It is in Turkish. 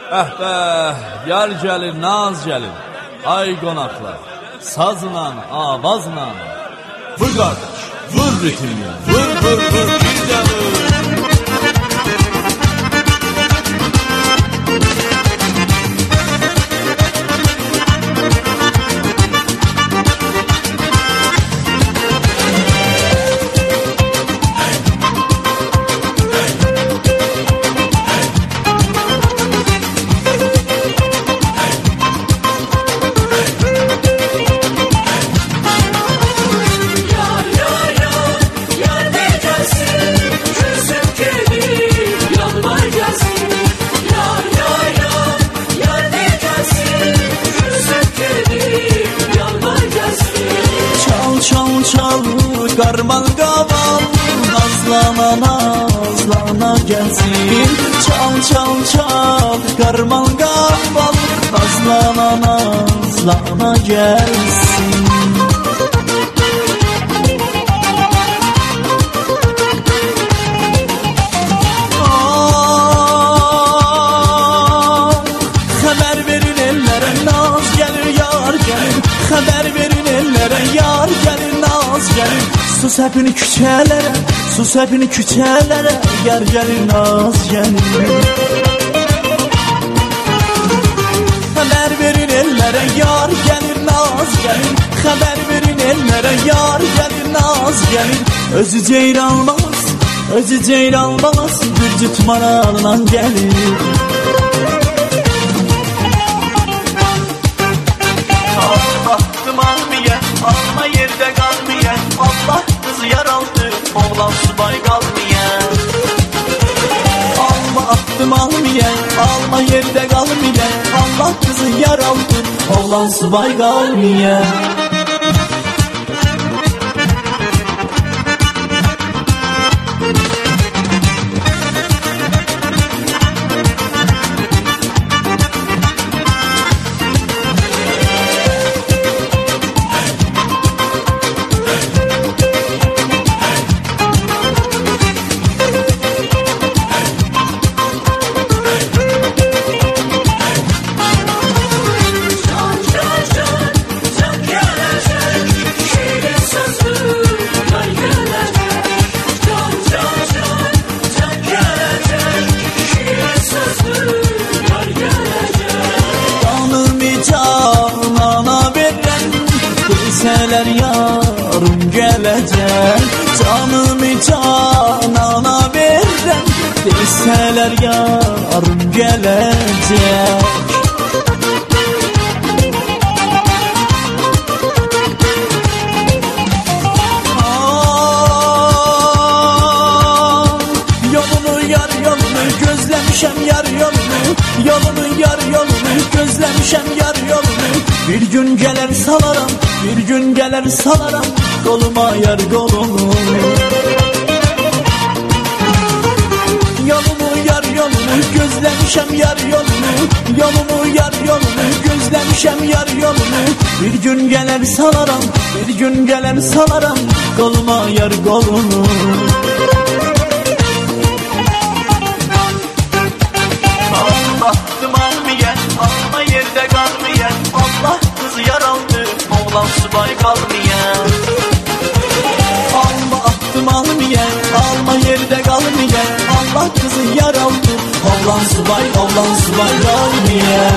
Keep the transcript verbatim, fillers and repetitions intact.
Əh bəh, yar gəlir, naz gəlir. Ay qonaqlar, sazla, avazla. Vur qardaş, vur ritmini. Vur, vur, vur, bir də vur. Qarmal qaval, nazlana nazlana gəlsin. Çal çal çal, qarmal qaval, nazlana nazlana gəlsin. Ah, xəbər verin ellərə, naz gəlir, yar gəlir. Xəbər verin ellərə, yar gəlir, naz gəlir. Sus hepini küçelere, sus hepini küçelere, yer gelir, naz gelir. Haber verin ellere, yar gelir, naz gelir. Haber verin ellere, yar gelir, naz gelir. Özü ceyranmaz, özü ceyranmaz, bir tutmanağından gelir. Allah tımarmıya, alma yerde kalmıya. Allah kızı yaraldı, oğlan subay kalmaya. Alma attım almaya, alma yerde kalmaya. Allah kızı yaraldı, oğlan subay kalmaya. Deseler yarım gelecek, canımı canana verem. Deseler yarım gelecek. Ah, yolunu yar yolunu gözlemişem, yar yolunu. Yolunu yar yolunu gözlemişem, yar yolunu. Bir gün gelir salaram, bir gün gelir salaram, koluma yar kolunu. Yolunu yar yolunu gözlemişem, yar yolunu. Yolunu yar yolunu gözlemişem, yar yolunu. Bir gün gelir salaram, bir gün gelir salaram, koluma yar kolunu. Allah tımarmıyen, alma yerde kalmıyen. Allah kızı yaraldı, oğlan subay kalmayan. Alma attım almayan, alma yerde kalmayan. Allah kızı yaraldı, oğlan subay, oğlan subay kalmayan.